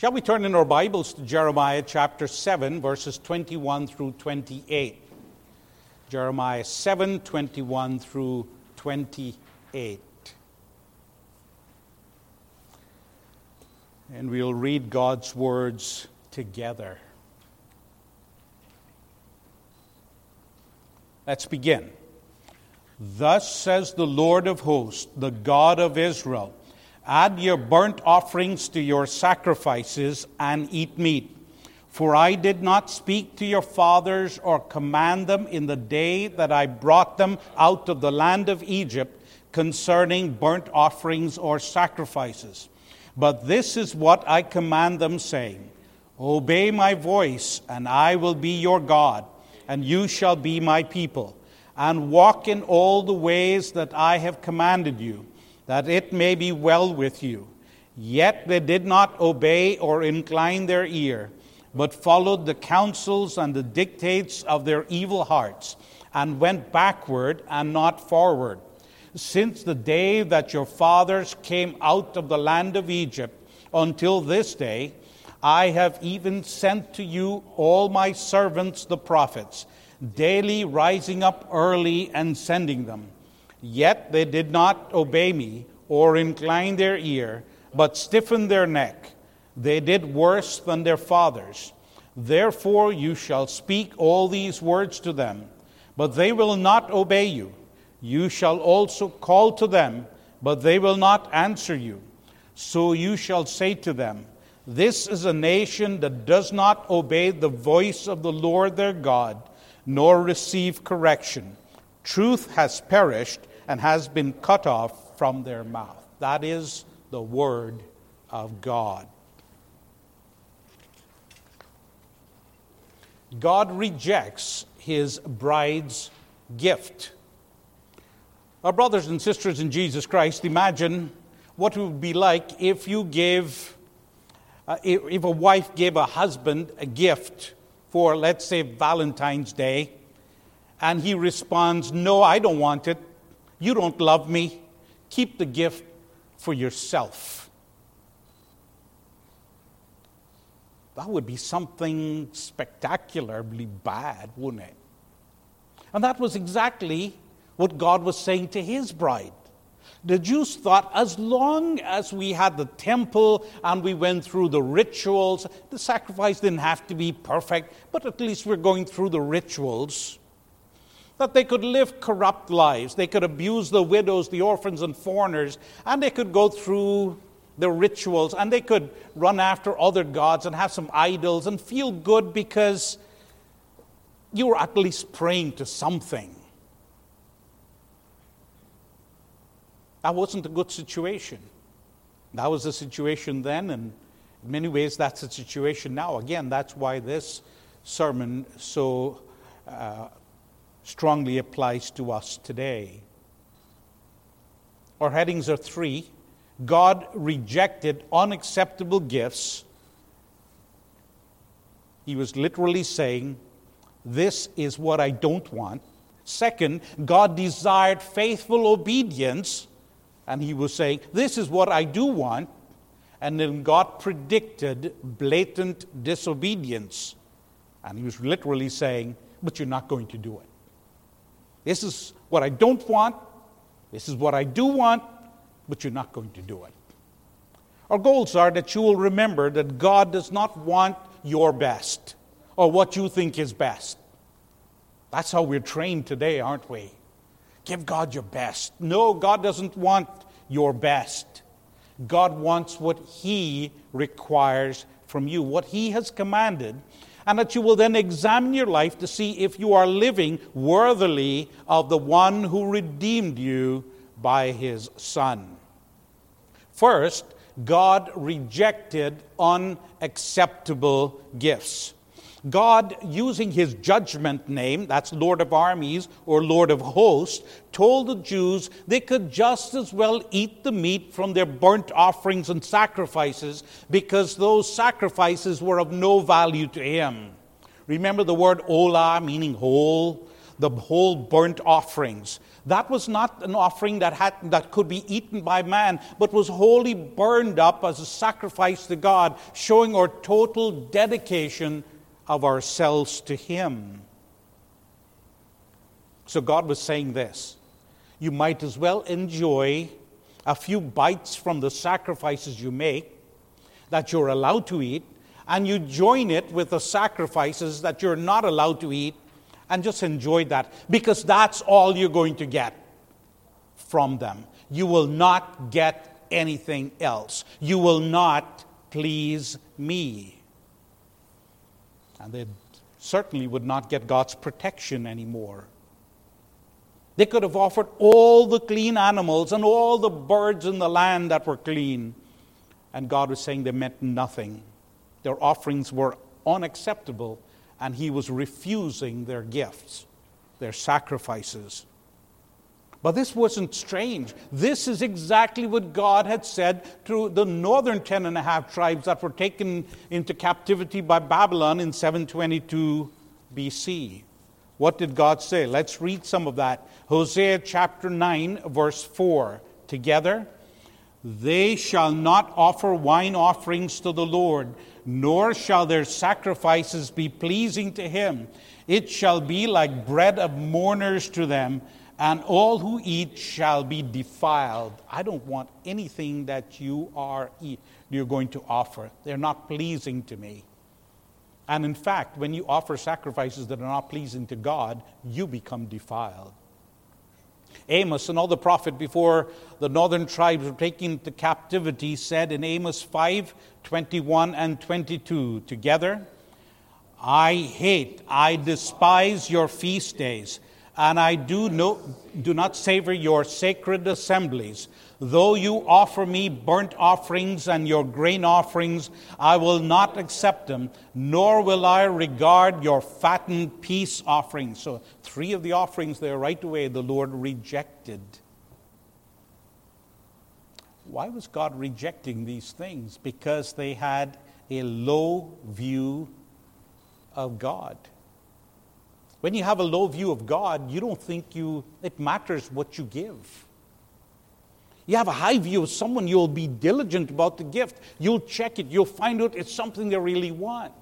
Shall we turn in our Bibles to Jeremiah chapter 7, verses 21 through 28. Jeremiah 7, 21 through 28. And we'll read God's words together. Let's begin. Thus says the Lord of hosts, the God of Israel, add your burnt offerings to your sacrifices and eat meat. For I did not speak to your fathers or command them in the day that I brought them out of the land of Egypt concerning burnt offerings or sacrifices. But this is what I command them, saying, obey my voice, and I will be your God, and you shall be my people, and walk in all the ways that I have commanded you, that it may be well with you. Yet they did not obey or incline their ear, but followed the counsels and the dictates of their evil hearts, and went backward and not forward. Since the day that your fathers came out of the land of Egypt until this day, I have even sent to you all my servants the prophets, daily rising up early and sending them. Yet they did not obey me or incline their ear, but stiffened their neck. They did worse than their fathers. Therefore you shall speak all these words to them, but they will not obey you. You shall also call to them, but they will not answer you. So you shall say to them, this is a nation that does not obey the voice of the Lord their God, nor receive correction. Truth has perished and has been cut off from their mouth. That is the word of God. God rejects his bride's gift. Our brothers and sisters in Jesus Christ, imagine what it would be like if if a wife gave a husband a gift for, let's say, Valentine's Day, and he responds, no, I don't want it. You don't love me. Keep the gift for yourself. That would be something spectacularly bad, wouldn't it? And that was exactly what God was saying to his bride. The Jews thought as long as we had the temple and we went through the rituals, the sacrifice didn't have to be perfect, but at least we're going through the rituals, that they could live corrupt lives. They could abuse the widows, the orphans, and foreigners, and they could go through the rituals, and they could run after other gods and have some idols and feel good because you were at least praying to something. That wasn't a good situation. That was the situation then, and in many ways that's the situation now. Again, that's why this sermon so strongly applies to us today. Our headings are three. God rejected unacceptable gifts. He was literally saying, this is what I don't want. Second, God desired faithful obedience. And he was saying, this is what I do want. And then God predicted blatant disobedience. And he was literally saying, but you're not going to do it. This is what I don't want. This is what I do want, but you're not going to do it. Our goals are that you will remember that God does not want your best or what you think is best. That's how we're trained today, aren't we? Give God your best. No, God doesn't want your best. God wants what he requires from you, what he has commanded, and that you will then examine your life to see if you are living worthily of the one who redeemed you by his Son. First, God rejected unacceptable gifts. God, using his judgment name, that's Lord of Armies or Lord of Hosts, told the Jews they could just as well eat the meat from their burnt offerings and sacrifices because those sacrifices were of no value to him. Remember the word olah, meaning whole? the whole burnt offerings. That was not an offering that could be eaten by man, but was wholly burned up as a sacrifice to God, showing our total dedication of ourselves to Him. So God was saying this: you might as well enjoy a few bites from the sacrifices you make that you're allowed to eat, and you join it with the sacrifices that you're not allowed to eat, and just enjoy that, because that's all you're going to get from them. You will not get anything else. You will not please me. And they certainly would not get God's protection anymore. They could have offered all the clean animals and all the birds in the land that were clean, and God was saying they meant nothing. Their offerings were unacceptable, and He was refusing their gifts, their sacrifices. But this wasn't strange. This is exactly what God had said to the northern 10.5 tribes that were taken into captivity by Babylon in 722 BC. What did God say? Let's read some of that. Hosea chapter 9, verse 4. Together, they shall not offer wine offerings to the Lord, nor shall their sacrifices be pleasing to Him. It shall be like bread of mourners to them, and all who eat shall be defiled. I don't want anything that you're going to offer. They're not pleasing to me. And in fact, when you offer sacrifices that are not pleasing to God, you become defiled. Amos, another prophet before the northern tribes were taken into captivity, said in Amos 5:21 and 22, together, I despise your feast days, and I do not savor your sacred assemblies. Though you offer me burnt offerings and your grain offerings, I will not accept them, nor will I regard your fattened peace offerings. So 3 of the offerings there right away the Lord rejected. Why was God rejecting these things? Because they had a low view of God. When you have a low view of God, you don't think it matters what you give. You have a high view of someone, you'll be diligent about the gift. You'll check it. You'll find out it's something they really want.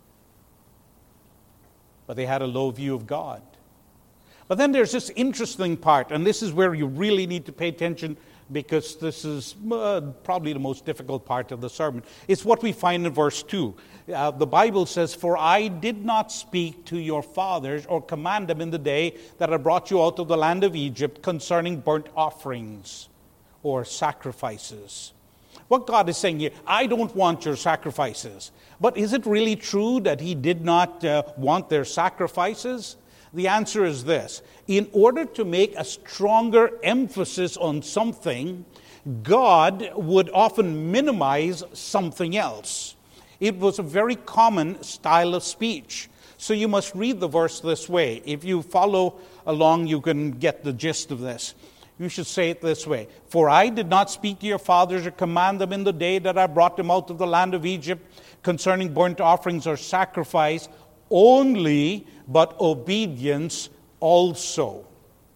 But they had a low view of God. But then there's this interesting part, and this is where you really need to pay attention, because this is probably the most difficult part of the sermon. It's what we find in verse 2. The Bible says, "For I did not speak to your fathers or command them in the day that I brought you out of the land of Egypt concerning burnt offerings or sacrifices." What God is saying here, I don't want your sacrifices. But is it really true that He did not want their sacrifices? The answer is this: in order to make a stronger emphasis on something, God would often minimize something else. It was a very common style of speech. So you must read the verse this way. If you follow along, you can get the gist of this. You should say it this way: "For I did not speak to your fathers or command them in the day that I brought them out of the land of Egypt concerning burnt offerings or sacrifice only, but obedience also."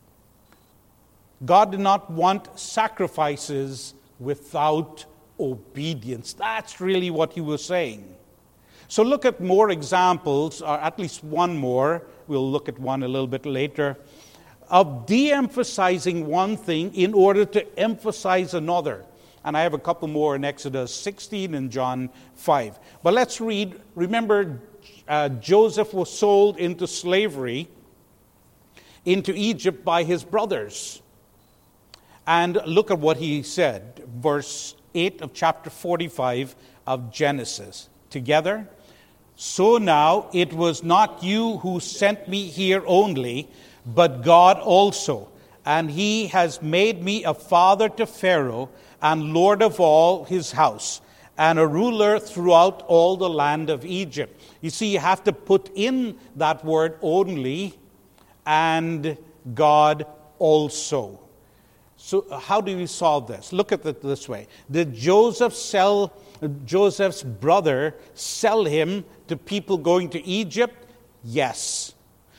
God did not want sacrifices without obedience. That's really what He was saying. So look at more examples, or at least one more. We'll look at one a little bit later, of de-emphasizing one thing in order to emphasize another. And I have a couple more in Exodus 16 and John 5. But let's read. Remember, Joseph was sold into slavery into Egypt by his brothers. And look at what he said. Verse 8 of chapter 45 of Genesis. Together, "So now it was not you who sent me here only, but God also. And He has made me a father to Pharaoh and lord of all his house, and a ruler throughout all the land of Egypt." You see, you have to put in that word only and God also. So how do we solve this? Look at it this way. Did Joseph's brother sell him to people going to Egypt? Yes.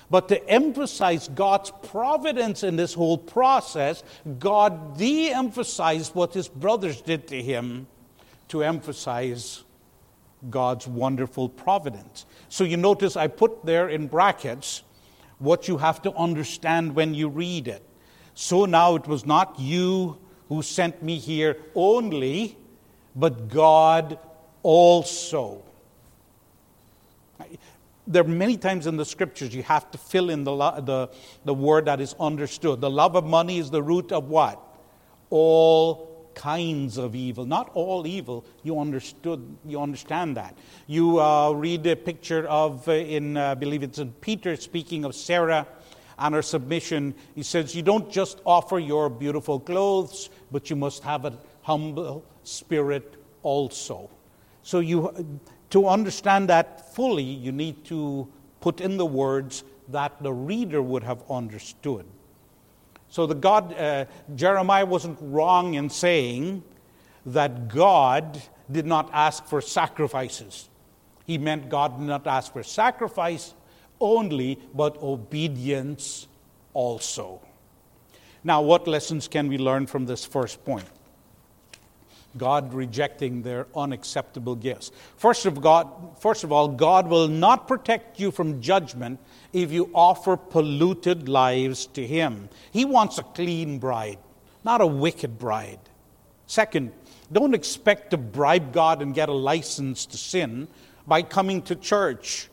But to emphasize God's providence in this whole process, God de-emphasized what his brothers did to him to emphasize God's wonderful providence. So you notice I put there in brackets what you have to understand when you read it. So now it was not you who sent me here only, but God also. There are many times in the scriptures you have to fill in the word that is understood. The love of money is the root of what? All kinds of evil. Not all evil. You understand that. You read a picture of, I believe it's in Peter speaking of Sarah and her submission. He says, you don't just offer your beautiful clothes, but you must have a humble spirit also. So to understand that fully, you need to put in the words that the reader would have understood. So Jeremiah wasn't wrong in saying that God did not ask for sacrifices. He meant God did not ask for sacrifice only, but obedience also. Now, what lessons can we learn from this first point? God rejecting their unacceptable gifts. First of all, God will not protect you from judgment if you offer polluted lives to him. He wants a clean bride, not a wicked bride. Second, don't expect to bribe God and get a license to sin by coming to church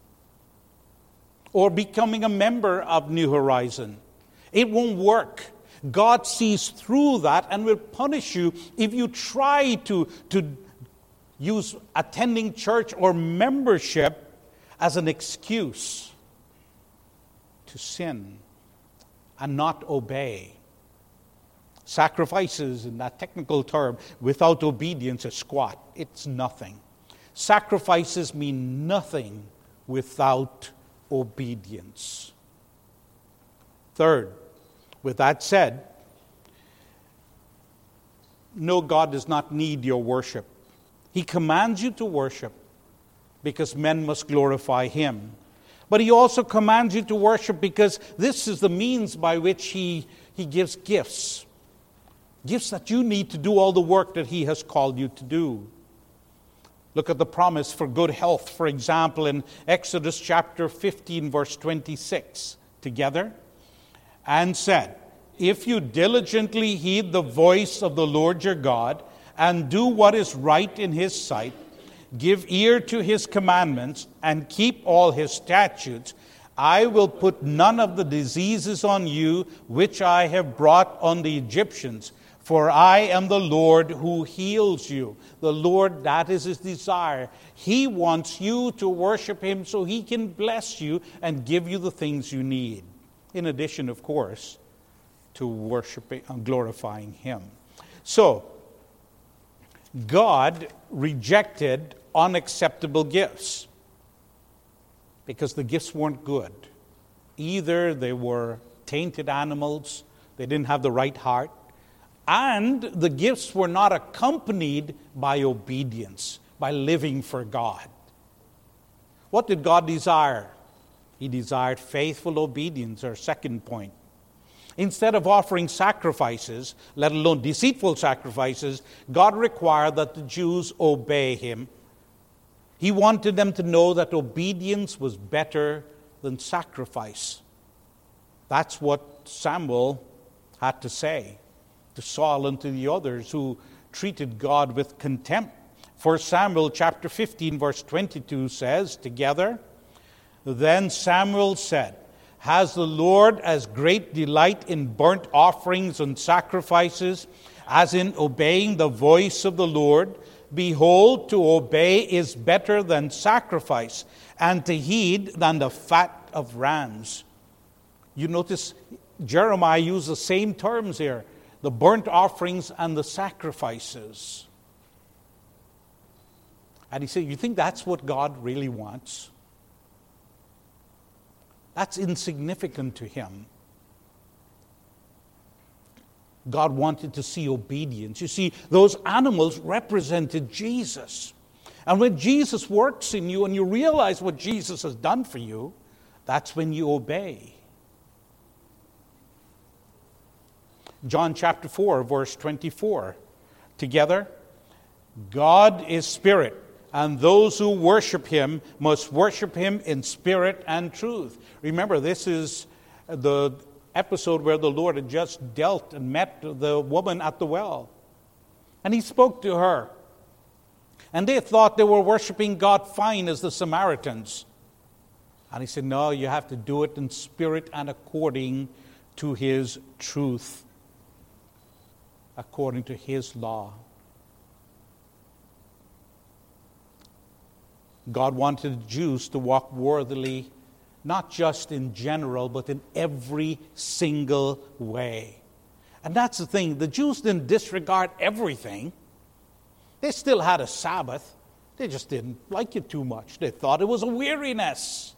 or becoming a member of New Horizon. It won't work. God sees through that and will punish you if you try to use attending church or membership as an excuse to sin and not obey. Sacrifices, in that technical term, without obedience is squat. It's nothing. Sacrifices mean nothing without obedience. Third, with that said, no, God does not need your worship. He commands you to worship because men must glorify him. But he also commands you to worship because this is the means by which he gives gifts. Gifts that you need to do all the work that he has called you to do. Look at the promise for good health, for example, in Exodus chapter 15, verse 26. Together. And said, if you diligently heed the voice of the Lord your God, and do what is right in his sight, give ear to his commandments, and keep all his statutes, I will put none of the diseases on you which I have brought on the Egyptians, for I am the Lord who heals you. The Lord, that is his desire. He wants you to worship him so he can bless you and give you the things you need. In addition, of course, to worshiping and glorifying him. So, God rejected unacceptable gifts because the gifts weren't good. Either they were tainted animals, they didn't have the right heart, and the gifts were not accompanied by obedience, by living for God. What did God desire? He desired faithful obedience, our second point. Instead of offering sacrifices, let alone deceitful sacrifices, God required that the Jews obey him. He wanted them to know that obedience was better than sacrifice. That's what Samuel had to say to Saul and to the others who treated God with contempt. 1 Samuel chapter 15, verse 22 says, together, then Samuel said, has the Lord as great delight in burnt offerings and sacrifices as in obeying the voice of the Lord? Behold, to obey is better than sacrifice, and to heed than the fat of rams. You notice Jeremiah used the same terms here, the burnt offerings and the sacrifices. And he said, you think that's what God really wants? That's insignificant to him. God wanted to see obedience. You see, those animals represented Jesus. And when Jesus works in you and you realize what Jesus has done for you, That's when you obey. John chapter 4, verse 24. Together, God is spirit, and those who worship him must worship him in spirit and truth. Remember, this is the episode where the Lord had just dealt and met the woman at the well. And he spoke to her. And they thought they were worshiping God fine as the Samaritans. And he said, no, you have to do it in spirit and according to his truth, according to his law. God wanted the Jews to walk worthily, not just in general, but in every single way. And that's the thing. The Jews didn't disregard everything. They still had a Sabbath. They just didn't like it too much. They thought it was a weariness.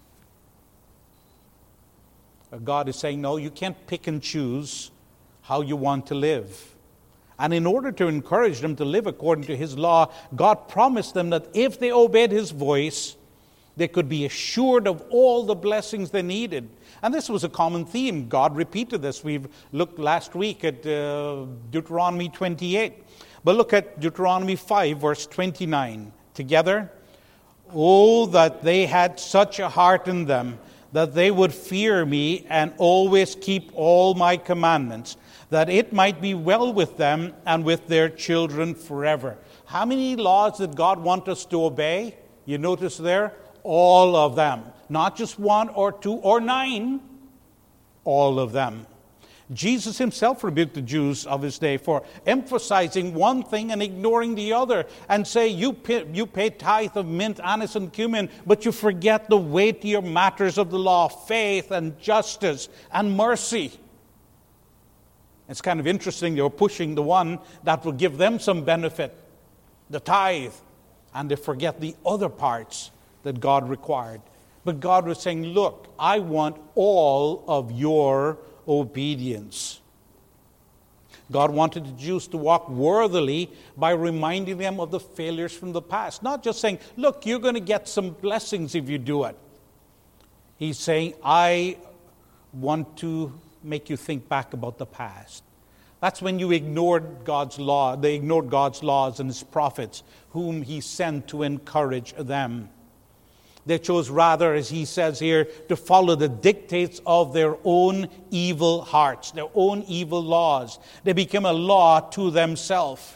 God is saying, no, you can't pick and choose how you want to live. And in order to encourage them to live according to his law, God promised them that if they obeyed his voice, they could be assured of all the blessings they needed. And this was a common theme. God repeated this. We've looked last week at Deuteronomy 28. But look at Deuteronomy 5, verse 29. Together, oh, that they had such a heart in them, that they would fear me and always keep all my commandments, that it might be well with them and with their children forever. How many laws did God want us to obey? You notice there? All of them. Not just 1 or 2 or 9. All of them. Jesus himself rebuked the Jews of his day for emphasizing one thing and ignoring the other, and say, you pay tithe of mint, anise, and cumin, but you forget the weightier matters of the law, faith and justice and mercy. It's kind of interesting, they were pushing the one that will give them some benefit, the tithe, and they forget the other parts that God required. But God was saying, look, I want all of your obedience. God wanted the Jews to walk worthily by reminding them of the failures from the past. Not just saying, look, you're going to get some blessings if you do it. He's saying, I want to make you think back about the past. That's when you ignored God's law. They ignored God's laws and his prophets, whom he sent to encourage them. They chose rather, as he says here, to follow the dictates of their own evil hearts, their own evil laws. They became a law to themselves.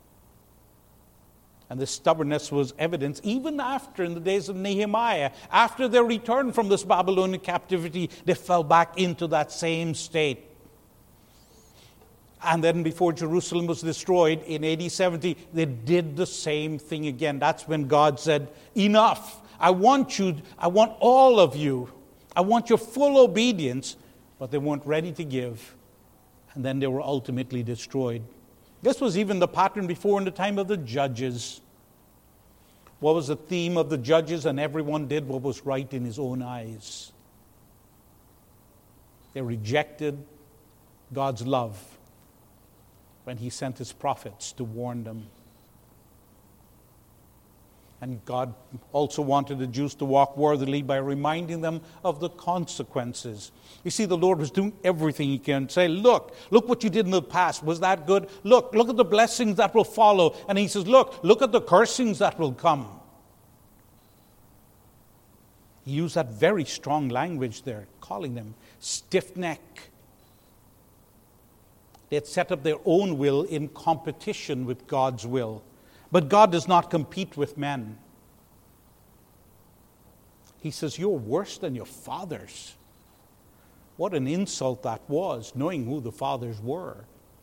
And this stubbornness was evident even after, in the days of Nehemiah, after their return from this Babylonian captivity, they fell back into that same state. And then before Jerusalem was destroyed in AD 70, they did the same thing again. That's when God said, enough. I want all of you. I want your full obedience. But they weren't ready to give. And then they were ultimately destroyed. This was even the pattern before in the time of the judges. What was the theme of the judges? And everyone did what was right in his own eyes. They rejected God's love when he sent his prophets to warn them. And God also wanted the Jews to walk worthily by reminding them of the consequences. You see, the Lord was doing everything he can. Say, look what you did in the past. Was that good? Look at the blessings that will follow. And he says, look at the cursings that will come. He used that very strong language there, calling them stiff-necked. They had set up their own will in competition with God's will. But God does not compete with men. He says, you're worse than your fathers. What an insult that was, knowing who the fathers were.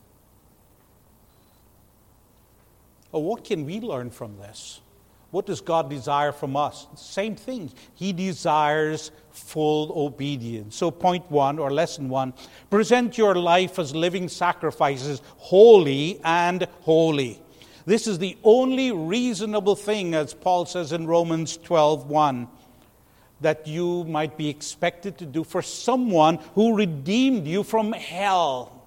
Oh, what can we learn from this? What does God desire from us? Same thing. He desires full obedience. So point 1, or lesson 1, present your life as living sacrifices, holy and holy. This is the only reasonable thing, as Paul says in Romans 12:1, that you might be expected to do for someone who redeemed you from hell.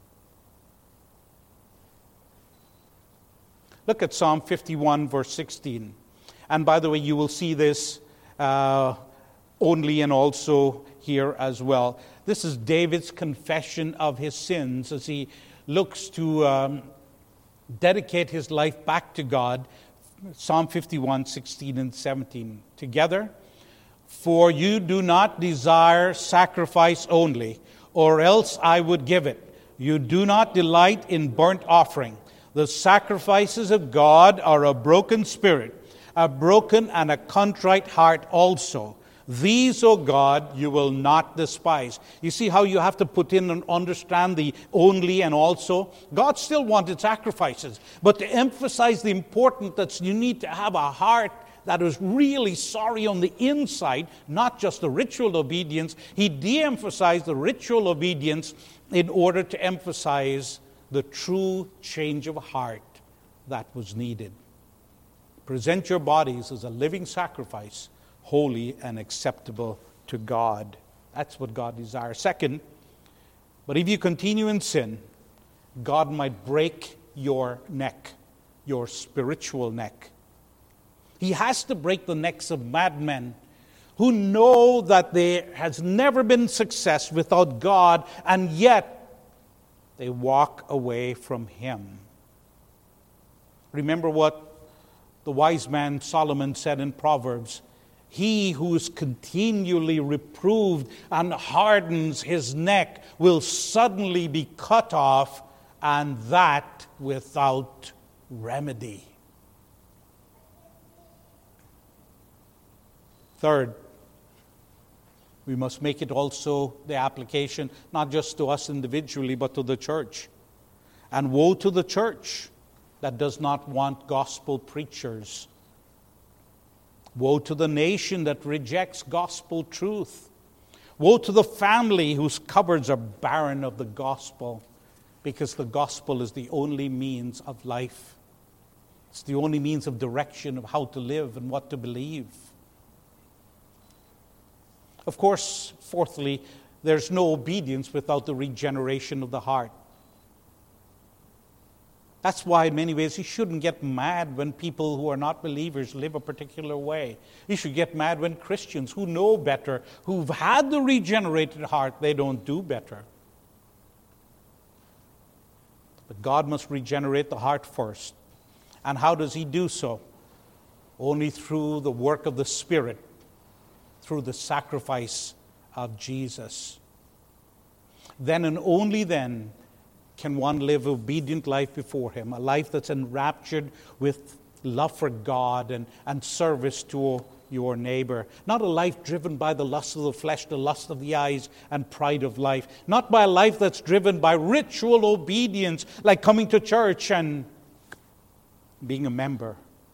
Look at Psalm 51, verse 16. And by the way, you will see this only and also here as well. This is David's confession of his sins as he looks to dedicate his life back to God. Psalm 51, 16 and 17. Together. For you do not desire sacrifice only, or else I would give it. You do not delight in burnt offering. The sacrifices of God are a broken spirit, a broken and a contrite heart also. These, O God, you will not despise. You see how you have to put in and understand the only and also? God still wanted sacrifices, but to emphasize the importance that you need to have a heart that is really sorry on the inside, not just the ritual obedience. He de-emphasized the ritual obedience in order to emphasize the true change of heart that was needed. Present your bodies as a living sacrifice, holy and acceptable to God. That's what God desires. Second, but if you continue in sin, God might break your neck, your spiritual neck. He has to break the necks of madmen who know that there has never been success without God, and yet they walk away from Him. Remember what the wise man Solomon said in Proverbs: he who is continually reproved and hardens his neck will suddenly be cut off, and that without remedy. Third, we must make it also the application, not just to us individually, but to the church. And woe to the church that does not want gospel preachers. Woe to the nation that rejects gospel truth. Woe to the family whose cupboards are barren of the gospel, because the gospel is the only means of life. It's the only means of direction of how to live and what to believe. Of course, fourthly, there's no obedience without the regeneration of the heart. That's why, in many ways, you shouldn't get mad when people who are not believers live a particular way. You should get mad when Christians who know better, who've had the regenerated heart, they don't do better. But God must regenerate the heart first. And how does He do so? Only through the work of the Spirit, through the sacrifice of Jesus. Then and only then can one live an obedient life before Him, a life that's enraptured with love for God and service to your neighbor. Not a life driven by the lust of the flesh, the lust of the eyes, and pride of life. Not by a life that's driven by ritual obedience, like coming to church and being a member.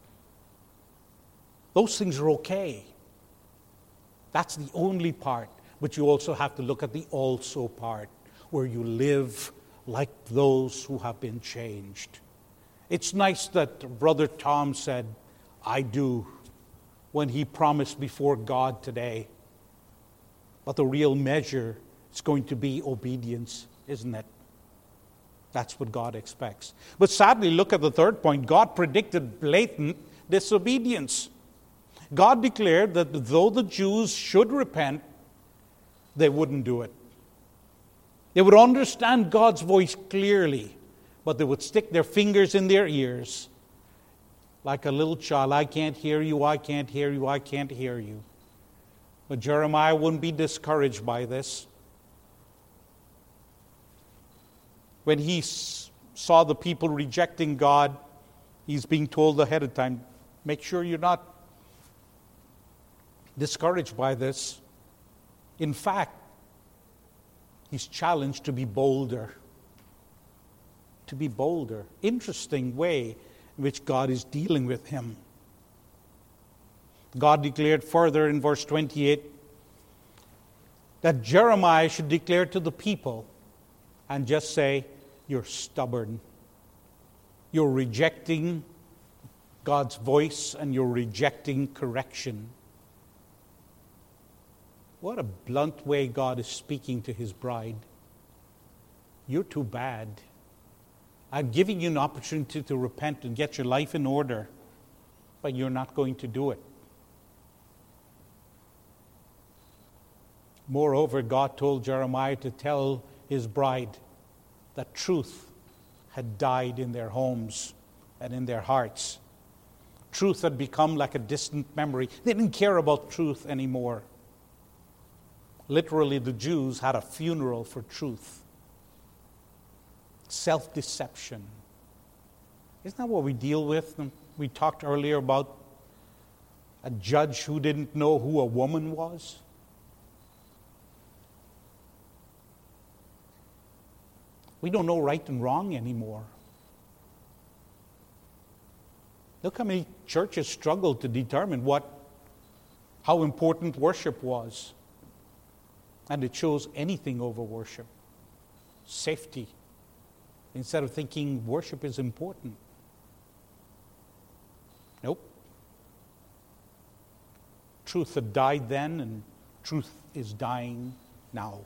Those things are okay. That's the only part. But you also have to look at the also part, where you live like those who have been changed. It's nice that Brother Tom said, "I do," when he promised before God today. But the real measure is going to be obedience, isn't it? That's what God expects. But sadly, look at the third point. God predicted blatant disobedience. God declared that though the Jews should repent, they wouldn't do it. They would understand God's voice clearly, but they would stick their fingers in their ears like a little child. "I can't hear you, I can't hear you, I can't hear you." But Jeremiah wouldn't be discouraged by this. When he saw the people rejecting God, he's being told ahead of time, make sure you're not discouraged by this. In fact, he's challenged to be bolder. To be bolder. Interesting way in which God is dealing with him. God declared further in verse 28 that Jeremiah should declare to the people and just say, "You're stubborn. You're rejecting God's voice and you're rejecting correction." What a blunt way God is speaking to His bride. You're too bad. I'm giving you an opportunity to repent and get your life in order, but you're not going to do it. Moreover, God told Jeremiah to tell his bride that truth had died in their homes and in their hearts. Truth had become like a distant memory. They didn't care about truth anymore. Literally, the Jews had a funeral for truth. Self-deception. Isn't that what we deal with? We talked earlier about a judge who didn't know who a woman was. We don't know right and wrong anymore. Look how many churches struggle to determine how important worship was. And it chose anything over worship. Safety. Instead of thinking worship is important. Nope. Truth had died then, and truth is dying now.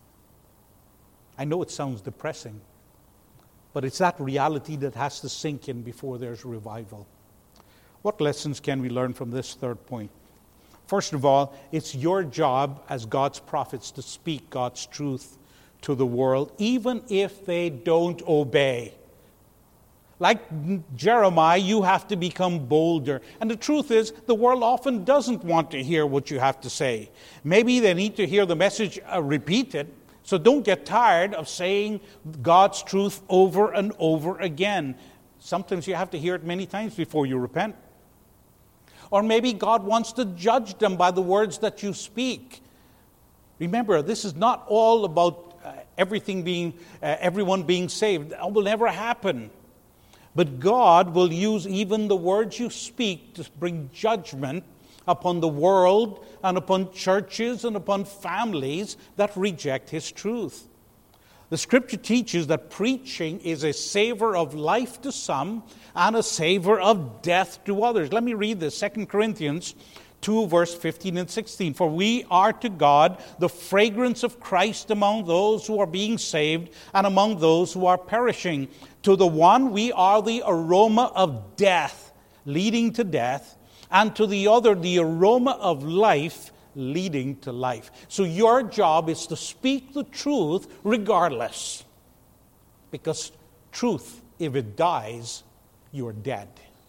I know it sounds depressing, but it's that reality that has to sink in before there's revival. What lessons can we learn from this third point? First of all, it's your job as God's prophets to speak God's truth to the world, even if they don't obey. Like Jeremiah, you have to become bolder. And the truth is, the world often doesn't want to hear what you have to say. Maybe they need to hear the message repeated. So don't get tired of saying God's truth over and over again. Sometimes you have to hear it many times before you repent. Or maybe God wants to judge them by the words that you speak. Remember, this is not all about everyone being saved. That will never happen. But God will use even the words you speak to bring judgment upon the world and upon churches and upon families that reject His truth. The Scripture teaches that preaching is a savor of life to some and a savor of death to others. Let me read this, 2 Corinthians 2, verse 15 and 16. For we are to God the fragrance of Christ among those who are being saved and among those who are perishing. To the one we are the aroma of death, leading to death, and to the other the aroma of life, leading to life. So your job is to speak the truth regardless. Because truth, if it dies, you're dead.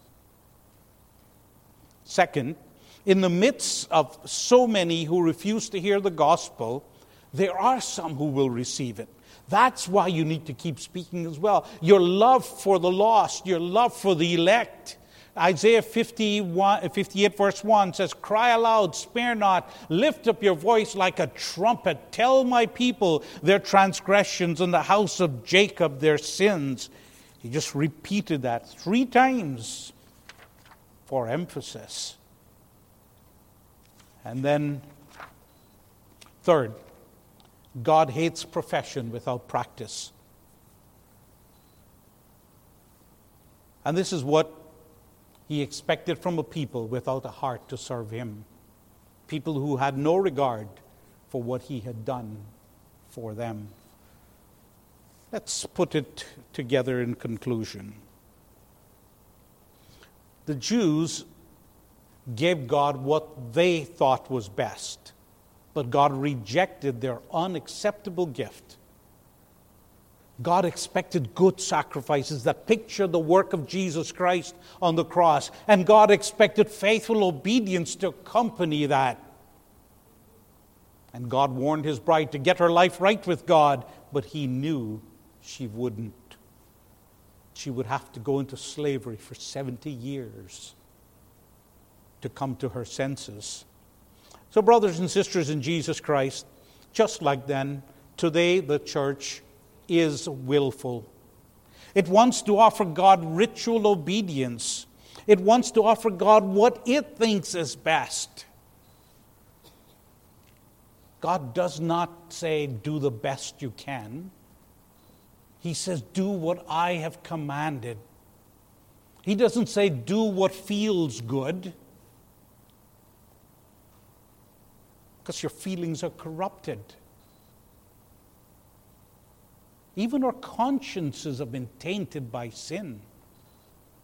Second, in the midst of so many who refuse to hear the gospel, there are some who will receive it. That's why you need to keep speaking as well. Your love for the lost, your love for the elect. Isaiah 58 verse 1 says, cry aloud, spare not, lift up your voice like a trumpet. Tell my people their transgressions and the house of Jacob their sins. He just repeated that 3 times for emphasis. And then, third, God hates profession without practice. And this is what He expected from a people without a heart to serve Him. People who had no regard for what He had done for them. Let's put it together in conclusion. The Jews gave God what they thought was best, but God rejected their unacceptable gift. God expected good sacrifices that picture the work of Jesus Christ on the cross, and God expected faithful obedience to accompany that. And God warned His bride to get her life right with God, but He knew she wouldn't. She would have to go into slavery for 70 years to come to her senses. So, brothers and sisters in Jesus Christ, just like then, today the church is willful. It wants to offer God ritual obedience. It wants to offer God what it thinks is best. God does not say, do the best you can. He says, do what I have commanded. He doesn't say, do what feels good. Because your feelings are corrupted. Even our consciences have been tainted by sin.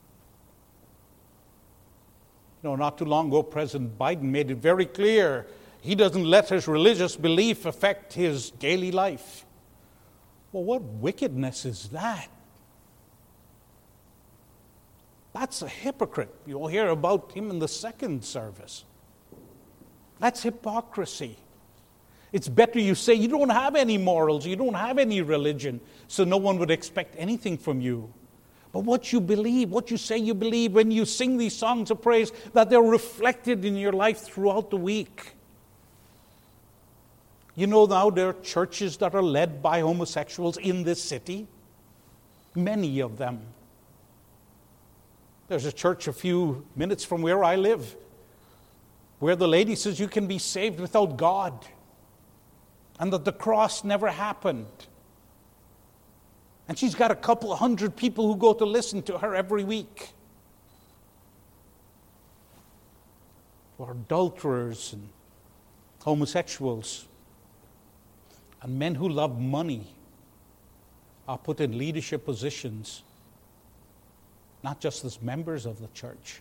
Not too long ago, President Biden made it very clear He doesn't let his religious belief affect his daily life. Well, what wickedness is that? That's a hypocrite. You'll hear about him in the second service. That's hypocrisy. It's better you say you don't have any morals, you don't have any religion, so no one would expect anything from you. But what you believe, what you say you believe, when you sing these songs of praise, that they're reflected in your life throughout the week. You know now there are churches that are led by homosexuals in this city. Many of them. There's a church a few minutes from where I live, where the lady says you can be saved without God, and that the cross never happened. And she's got a couple of hundred people who go to listen to her every week. Or adulterers and homosexuals and men who love money are put in leadership positions, not just as members of the church.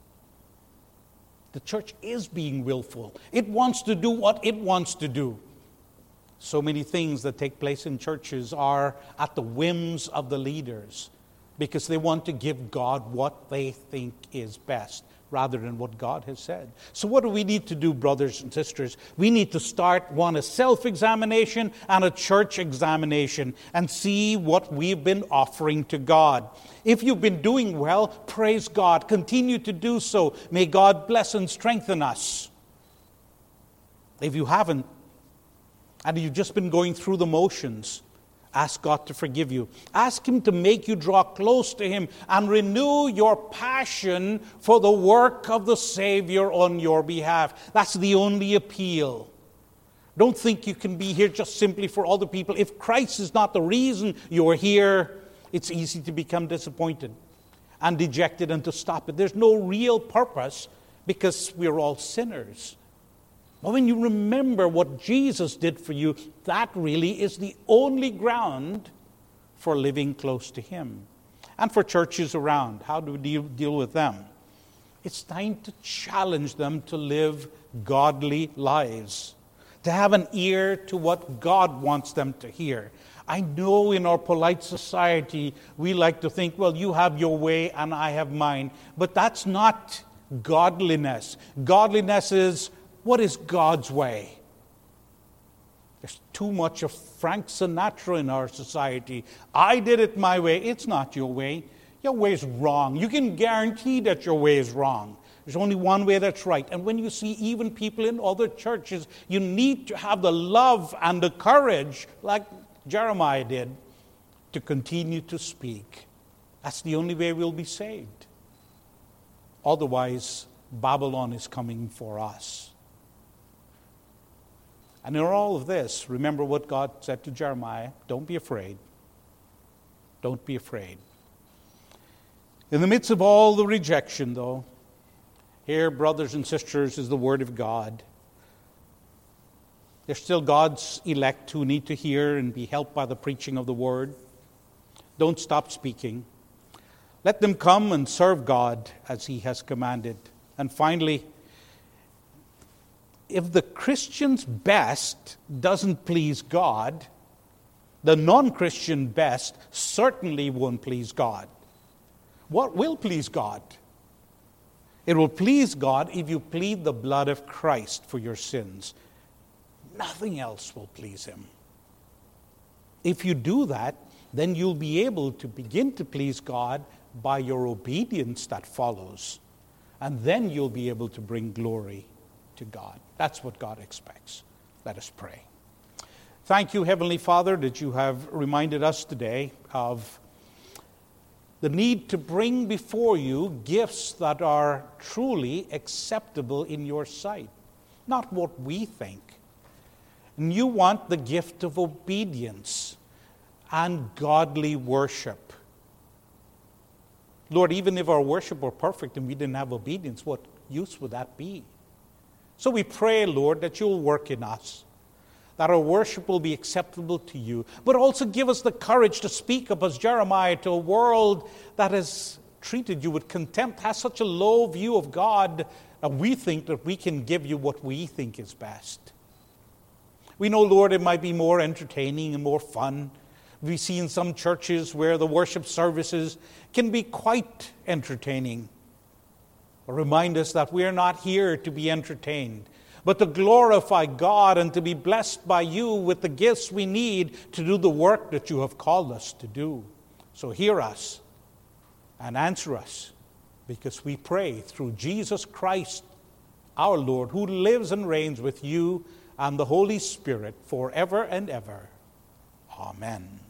The church is being willful. It wants to do what it wants to do. So many things that take place in churches are at the whims of the leaders because they want to give God what they think is best rather than what God has said. So what do we need to do, brothers and sisters? We need to start, a self-examination and a church examination and see what we've been offering to God. If you've been doing well, praise God. Continue to do so. May God bless and strengthen us. If you haven't, and you've just been going through the motions, ask God to forgive you. Ask Him to make you draw close to Him and renew your passion for the work of the Savior on your behalf. That's the only appeal. Don't think you can be here just simply for other people. If Christ is not the reason you're here, it's easy to become disappointed and dejected and to stop it. There's no real purpose because we're all sinners. But when you remember what Jesus did for you, that really is the only ground for living close to Him. And for churches around, how do we deal with them? It's time to challenge them to live godly lives, to have an ear to what God wants them to hear. I know in our polite society, we like to think, well, you have your way and I have mine. But that's not godliness. Godliness is, what is God's way? There's too much of Frank Sinatra in our society. I did it my way. It's not your way. Your way is wrong. You can guarantee that your way is wrong. There's only one way that's right. And when you see even people in other churches, you need to have the love and the courage, like Jeremiah did, to continue to speak. That's the only way we'll be saved. Otherwise, Babylon is coming for us. And in all of this, remember what God said to Jeremiah. Don't be afraid. Don't be afraid. In the midst of all the rejection, though, here, brothers and sisters, is the Word of God. There's still God's elect who need to hear and be helped by the preaching of the Word. Don't stop speaking. Let them come and serve God as He has commanded. And finally, if the Christian's best doesn't please God, the non-Christian best certainly won't please God. What will please God? It will please God if you plead the blood of Christ for your sins. Nothing else will please Him. If you do that, then you'll be able to begin to please God by your obedience that follows. And then you'll be able to bring glory to God. That's what God expects. Let us pray. Thank you, Heavenly Father, that you have reminded us today of the need to bring before you gifts that are truly acceptable in your sight, not what we think. And you want the gift of obedience and godly worship. Lord, even if our worship were perfect and we didn't have obedience, what use would that be? So we pray, Lord, that you'll work in us, that our worship will be acceptable to you, but also give us the courage to speak up as Jeremiah to a world that has treated you with contempt, has such a low view of God, And we think that we can give you what we think is best. We know, Lord, it might be more entertaining and more fun. We see in some churches where the worship services can be quite entertaining. But remind us that we are not here to be entertained, but to glorify God and to be blessed by you with the gifts we need to do the work that you have called us to do. So hear us and answer us, because we pray through Jesus Christ, our Lord, who lives and reigns with you and the Holy Spirit forever and ever. Amen.